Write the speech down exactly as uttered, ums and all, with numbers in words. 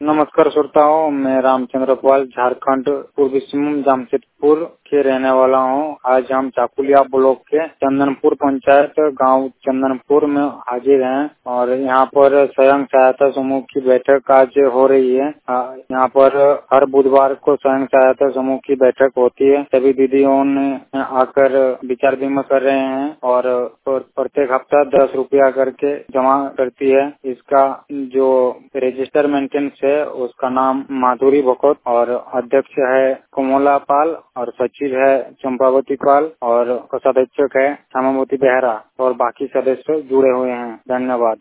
नमस्कार श्रोताओं, मैं रामचंद्र पाल झारखंड पूर्वी सिंहभूम जमशेदपुर के रहने वाला हूं। आज हम चाकुलिया ब्लॉक के चंदनपुर पंचायत गांव चंदनपुर में हाजिर हैं और यहां पर स्वयं सहायता समूह की बैठक आज हो रही है। यहां पर हर बुधवार को स्वयं सहायता समूह की बैठक होती है। सभी दीदियों ने आकर विचार विमर्श कर रहे हैं और प्रत्येक हफ्ता दस रुपया करके जमा करती है। इसका जो रजिस्टर मेंटेनेंस है उसका नाम माधुरी भगत और अध्यक्ष है कोमला पाल और सचिव है चंपावती पाल और सदस्यक है हेमावती बेहरा और बाकी सदस्य जुड़े हुए हैं। धन्यवाद।